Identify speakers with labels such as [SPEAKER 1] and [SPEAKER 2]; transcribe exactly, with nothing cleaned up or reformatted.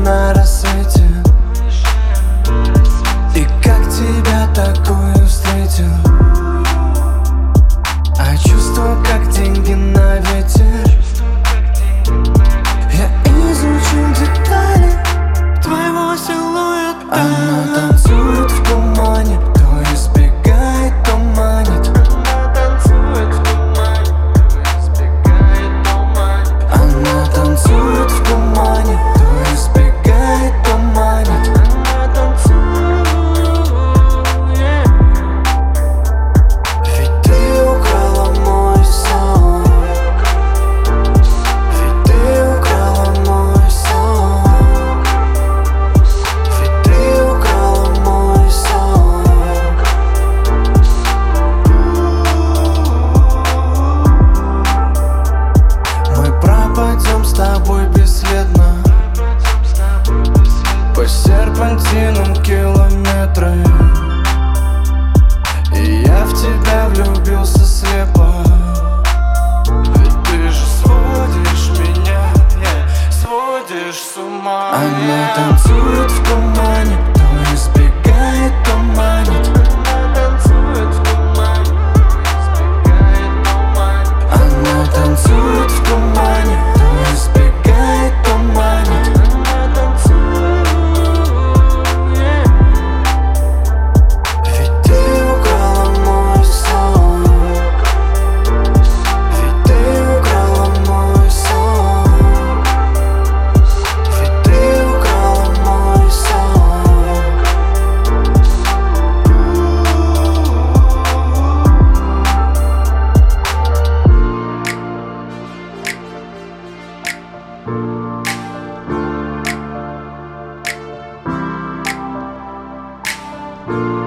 [SPEAKER 1] на рассвете. И как тебя такую встретил? А чувство, как деньги на ветер. Я изучил детали твоего силуэта. Она танцует в тумане, то избегает, то манит. Она танцует в тумане, то избегает, то манит. Она танцует в тумане, то избегает, то манит. Она танцует. Ведь ты украла мой сон. Ведь ты украла мой сон. Ведь ты украла мой сон. Мы пропадем с тобой бесследно по серпантинам километры. И я в тебя влюбился слепо. Ведь ты же сводишь меня, yeah, сводишь с ума. Она танцует в тумане, то избегает, то манит. Она танцует в тумане, то избегает, то манит. Она танцует в тумане, то избегает, то манит. Она танцует. Ведь ты украла мой сон. Ведь ты украла мой сон. Ведь ты украла мой сон. Thank you.